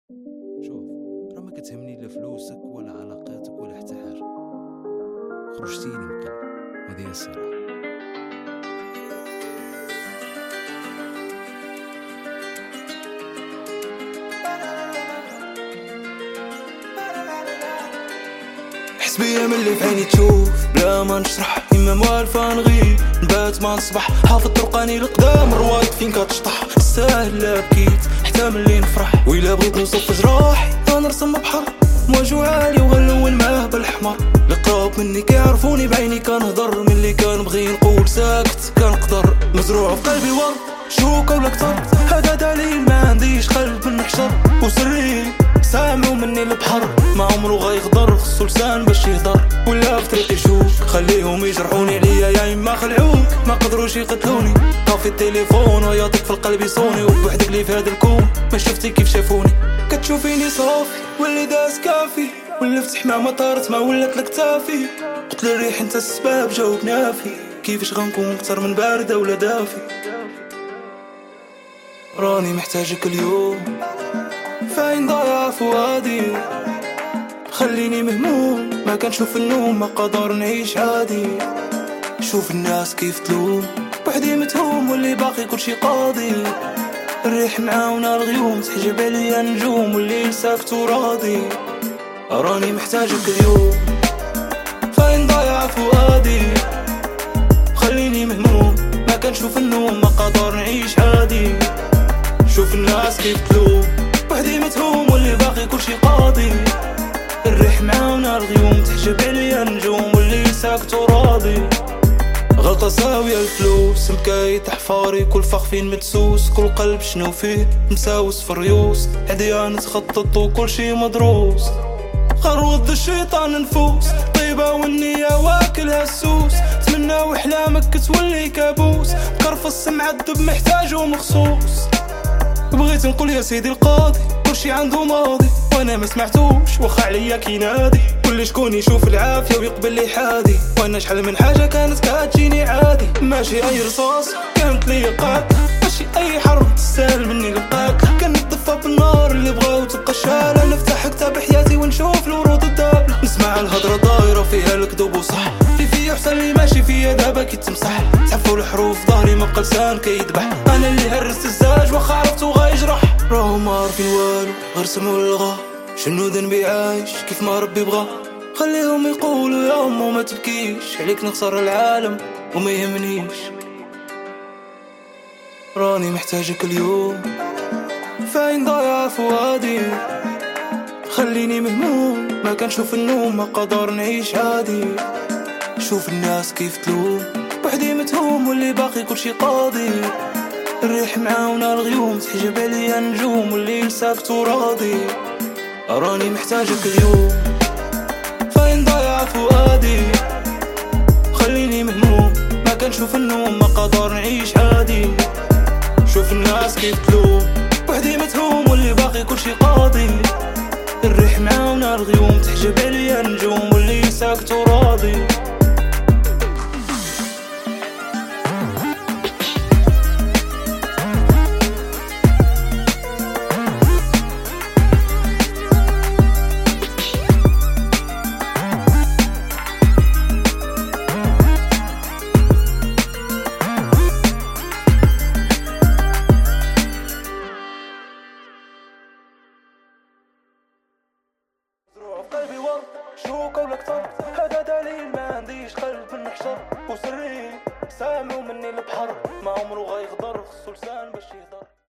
شوف، راه ما كتهمني لا فلوسك ولا علاقاتك ولا حتى حاجة. خرجتيني من القلب، هذه هي الصراحة. حس بيا ملي في عيني تشوف بلا ما نشرح، إما موالفة نغيب نبات ما نصبح، حافظ طرقاني القدام الروايد فين كتشطح، الساهل لا بكيت حتى ملي نفرح، وإلا بغيت نوصف جراحي غنرسم بحر مواجهو عالي وغنلون معاه بالحمر، القراب مني كيعرفوني بعيني كنهضر، ملي كنبغي نقول ساكت كنقدر، مزروع في قلبي ورد شوكة ولا كتر، هذا دليل ما عنديش قلب من نحشر، وسري سامعو مني البحر ما عمرو غيغدر، خصو لسان باش يهضر ولا في طريقي شوك، خليهم يجرحوني عليا يا اما خلعوك، ما قدروش يقتلوني طافي التليفون وياطيك في القلب يصوني، وبوحدك لي في هذا الكون ما شفتي كيف شافوني، كتشوفيني صافي واللي داز كافي، ولفت حمامة طارت ما ولات لك تافي، قلت للريح انت السباب جاوب نافي، كيفاش غنكون اكتر من باردة ولا دافي، راني محتاجك اليوم فاين ضايع فؤادي، خليني مهموم ما كنشوف النوم، ما قدر نعيش عادي، شوف الناس كيف تلوم وحدي متهوم، واللي باقي كلشي قاضي، الريح معاونا الغيوم تحجب عليا نجوم، واللي ساكت وراضي، راني محتاجك اليوم فاين ضايع فؤادي، خليني مهموم ما كنشوف النوم، ما قدر نعيش عادي، شوف الناس كيف تلوم وحدي متهوم، واللي باقي كلشي قاضي، الريح معاونا الغيوم تحجب عليا نجوم، واللي ساكت وراضي، غلطة ساوية الفلوس مكايت حفاري، كل فخ فين مدسوس، كل قلب شنو فيه مساوس في الريوس، عديان تخطط وكل شي مدروس، خروض الشيطان نفوس طيبة والنية واكلها السوس، تمنى واحلامك تولي كابوس، كرفص معذب محتاجه مخصوص، بغيت نقول يا سيدي القاضي كلشي عنده ماضي، وانا ما سمعتوش واخا عليا كينادي، كل شكون يشوف العافية ويقبل لي حادي، وانا شحال من حاجة كانت كتجيني عادي، ماشي اي رصاص كانت لي قاتلة، ماشي اي حرب تستاهل مني القاتلة، كنتدفى بالنار اللي بغاو تبقى شالة، نفتح كتاب حياتي ونشوف الورود الدابلة، نسمع الهضرة دايرة فيها الكذوب وصح، اللي فيا حسن اللي ماشي فيا دابا كيتمسح، تحفوا الحروف ظهري ما بقى لسان كيدبح، انا اللي هرست الزاج واخا عرفتو غيجرح، راهم ما عارفين والو غير سمعوا الغا، شنو ذنبي عايش كيف ما ربي بغا، خليهم يقولوا يا امو ما تبكيش، عليك نخسر العالم وما يهمنيش، راني محتاجك اليوم فاين ضايع فؤادي، خليني مهموم ما كنشوف النوم، ما قدر نعيش عادي، شوف الناس كيف تلوم وحدي متهوم، واللي باقي كلشي قاضي، الريح معاونا الغيوم تحجب عليا نجوم، واللي ساكت وراضي، راني محتاجك اليوم فاين ضايع فؤادي، خليني مهموم ما كنشوف النوم، ما قدر نعيش عادي، شوف الناس كيف تلوم وحدي متهوم، واللي باقي كلشي قاضي، الريح معاونا الغيوم تحجب عليا نجوم، واللي ساكت وراضي. قلبي ورد شوكة ولا كتر، هذا دليل ما عنديش قلب من نحشر، وسري سامعو مني البحر ما عمرو غيغدر، خصو لسان باش يهضر.